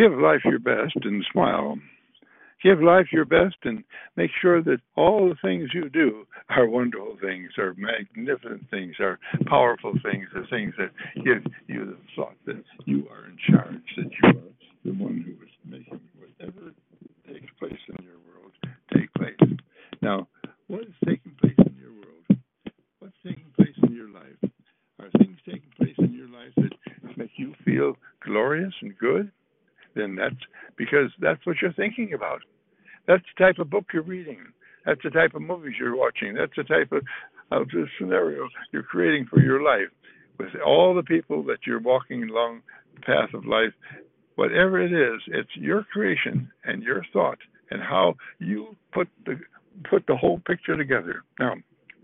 Give life your best and smile. Give life your best and make sure that all the things you do are wonderful things, are magnificent things, are powerful things, are things that give you the thought that you are in charge, that you are the one who is making whatever takes place in your world take place. Now, what is taking place in your world? What's taking place in your life? Are things taking place in your life that make you feel glorious and good? Then that's because that's what you're thinking about. That's the type of book you're reading. That's the type of movies you're watching. That's the type of the scenario you're creating for your life. With all the people that you're walking along the path of life, whatever it is, it's your creation and your thought and how you put the whole picture together. Now,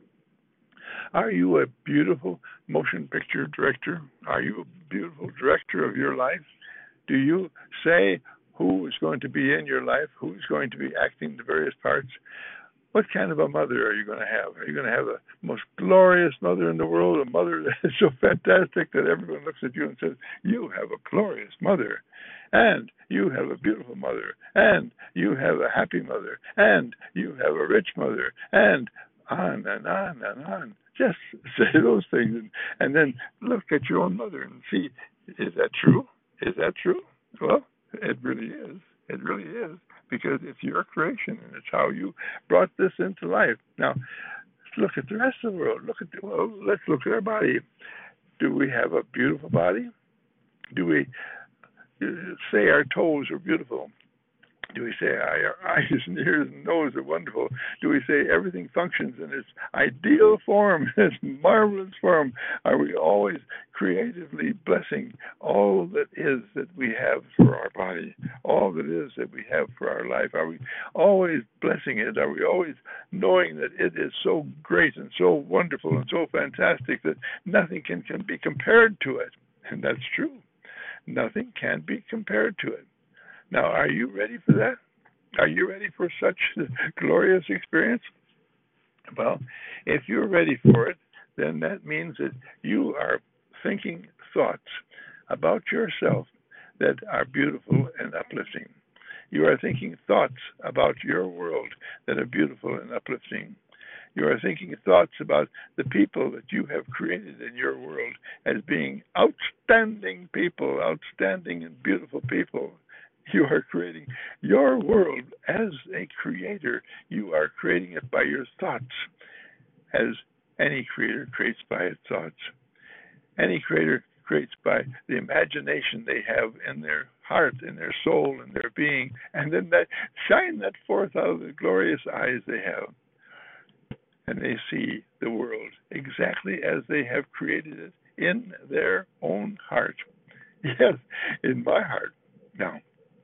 are you a beautiful motion picture director? Are you a beautiful director of your life? Do you say who is going to be in your life, who's going to be acting the various parts? What kind of a mother are you going to have? Are you going to have the most glorious mother in the world, a mother that is so fantastic that everyone looks at you and says, you have a glorious mother, and you have a beautiful mother, and you have a happy mother, and you have a rich mother, and on and on and on. Just say those things and then look at your own mother and see, is that true? Is that true? Well, it really is. It really is, because it's your creation and it's how you brought this into life. Now, let's look at the rest of the world. Let's look at our body. Do we have a beautiful body? Do we say our toes are beautiful? Do we say our eyes and ears and nose are wonderful? Do we say everything functions in its ideal form, its marvelous form? Are we always creatively blessing all that is that we have for our body, all that is that we have for our life? Are we always blessing it? Are we always knowing that it is so great and so wonderful and so fantastic that nothing can be compared to it? And that's true. Nothing can be compared to it. Now, are you ready for that? Are you ready for such a glorious experience? Well, if you're ready for it, then that means that you are thinking thoughts about yourself that are beautiful and uplifting. You are thinking thoughts about your world that are beautiful and uplifting. You are thinking thoughts about the people that you have created in your world as being outstanding people, outstanding and beautiful people. You are creating your world as a creator. You are creating it by your thoughts, as any creator creates by its thoughts. Any creator creates by the imagination they have in their heart, in their soul, in their being, and then they shine that forth out of the glorious eyes they have. And they see the world exactly as they have created it in their own heart. Yes, in my heart. Now,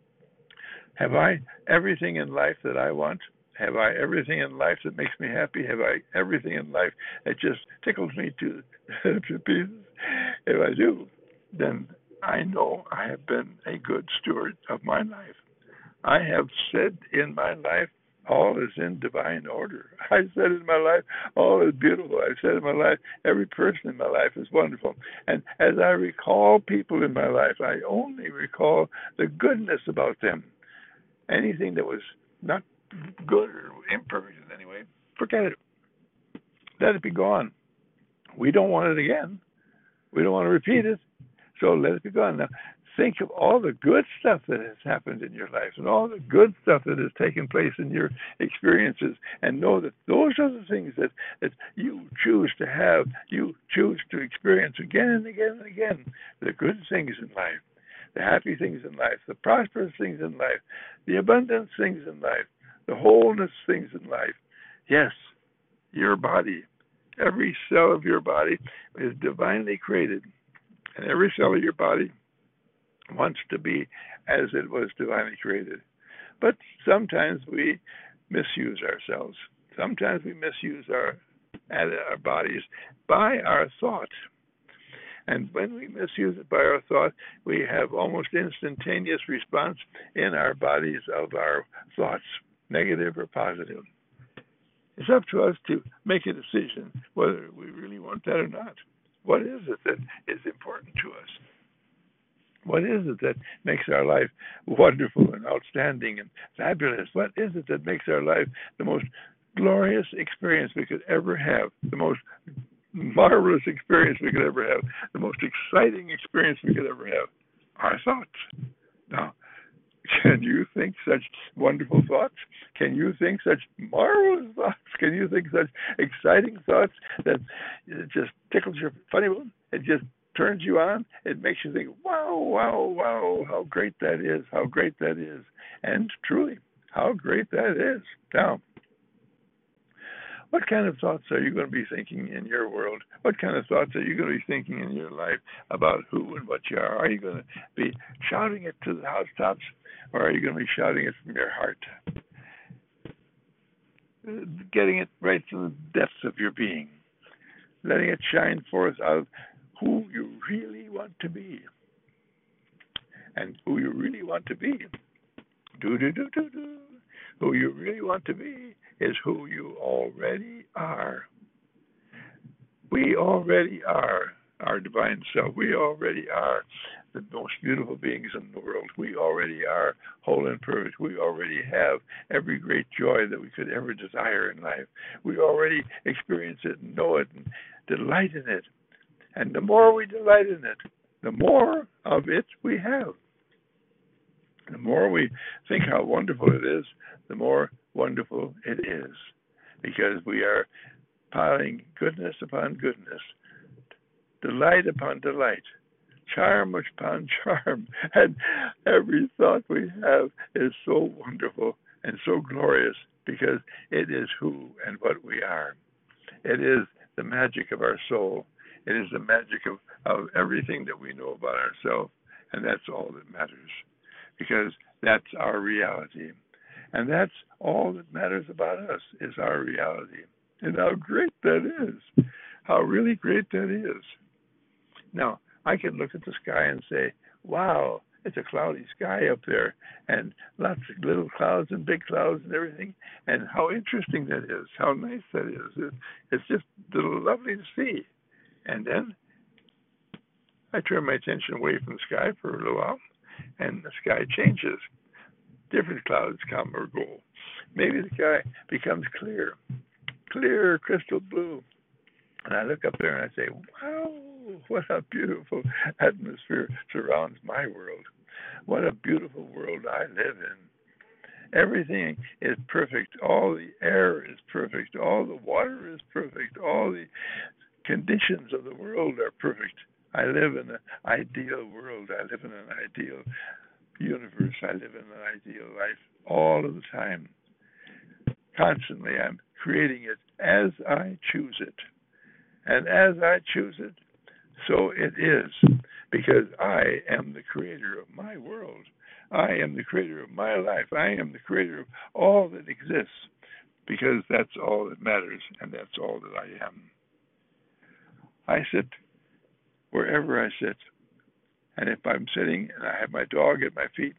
have I everything in life that I want? Have I everything in life that makes me happy? Have I everything in life that just tickles me to pieces? If I do, then I know I have been a good steward of my life. I have said in my life, all is in divine order. I said in my life, all is beautiful. I said in my life, every person in my life is wonderful. And as I recall people in my life, I only recall the goodness about them. Anything that was not good or imperfect in any way, forget it. Let it be gone. We don't want it again. We don't want to repeat it. So let it be gone. Now, think of all the good stuff that has happened in your life and all the good stuff that has taken place in your experiences, and know that those are the things that you choose to have, you choose to experience again and again and again. The good things in life, the happy things in life, the prosperous things in life, the abundant things in life, the wholeness things in life. Yes, your body, every cell of your body is divinely created, and every cell of your body wants to be as it was divinely created. But sometimes we misuse ourselves. Sometimes we misuse our bodies by our thought. And when we misuse it by our thought, we have almost instantaneous response in our bodies of our thoughts, negative or positive. It's up to us to make a decision whether we really want that or not. What is it that is important to us? What is it that makes our life wonderful and outstanding and fabulous? What is it that makes our life the most glorious experience we could ever have, the most marvelous experience we could ever have, the most exciting experience we could ever have? Our thoughts. Now, can you think such wonderful thoughts? Can you think such marvelous thoughts? Can you think such exciting thoughts that it just tickles your funny bone? It just turns you on. It makes you think, wow, wow, wow, how great that is, how great that is. And truly, how great that is. Now, what kind of thoughts are you going to be thinking in your world? What kind of thoughts are you going to be thinking in your life about who and what you are? Are you going to be shouting it to the housetops, or are you going to be shouting it from your heart? Getting it right to the depths of your being. Letting it shine forth out of who you really want to be. And who you really want to be, who you really want to be is who you already are. We already are our divine self. We already are the most beautiful beings in the world. We already are whole and perfect. We already have every great joy that we could ever desire in life. We already experience it and know it and delight in it. And the more we delight in it, the more of it we have. The more we think how wonderful it is, the more wonderful it is. Because we are piling goodness upon goodness, delight upon delight, charm upon charm. And every thought we have is so wonderful and so glorious because it is who and what we are. It is the magic of our soul. It is the magic of everything that we know about ourselves. And that's all that matters. Because that's our reality. And that's all that matters about us is our reality. And how great that is. How really great that is. Now, I can look at the sky and say, wow, it's a cloudy sky up there, and lots of little clouds and big clouds and everything, and how interesting that is, how nice that is. It's just lovely to see. And then I turn my attention away from the sky for a little while, and the sky changes. Different clouds come or go. Maybe the sky becomes clear, crystal blue. And I look up there and I say, wow, what a beautiful atmosphere surrounds my world. What a beautiful world I live in. Everything is perfect. All the air is perfect. All the water is perfect. All the conditions of the world are perfect. I live in an ideal world. I live in an ideal universe. I live in an ideal life all of the time. Constantly, I'm creating it as I choose it. And as I choose it, so it is. Because I am the creator of my world. I am the creator of my life. I am the creator of all that exists. Because that's all that matters, and that's all that I am. I sit wherever I sit. And if I'm sitting and I have my dog at my feet,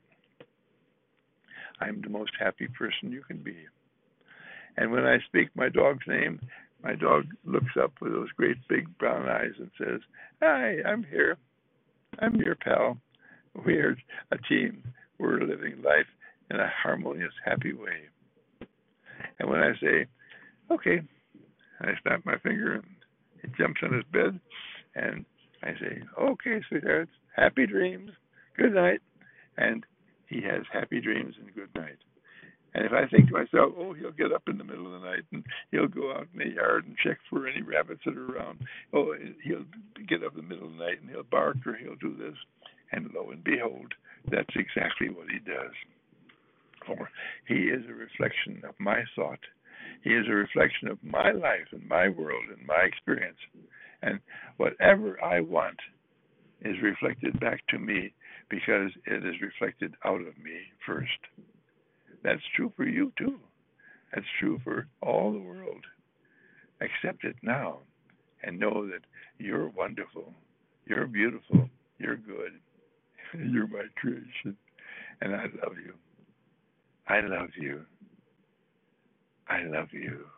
I'm the most happy person you can be. And when I speak my dog's name, my dog looks up with those great big brown eyes and says, hi, I'm here. I'm your pal. We're a team. We're living life in a harmonious, happy way. And when I say, okay, I snap my finger and he jumps on his bed and I say, okay, sweetheart, happy dreams, good night. And he has happy dreams and good night. And if I think to myself, oh, he'll get up in the middle of the night and he'll go out in the yard and check for any rabbits that are around. Oh, he'll get up in the middle of the night and he'll bark or he'll do this. And lo and behold, that's exactly what he does. For he is a reflection of my thought. He is a reflection of my life and my world and my experience. And whatever I want is reflected back to me because it is reflected out of me first. That's true for you too. That's true for all the world. Accept it now and know that you're wonderful. You're beautiful. You're good. You're my creation. And I love you. I love you. I love you.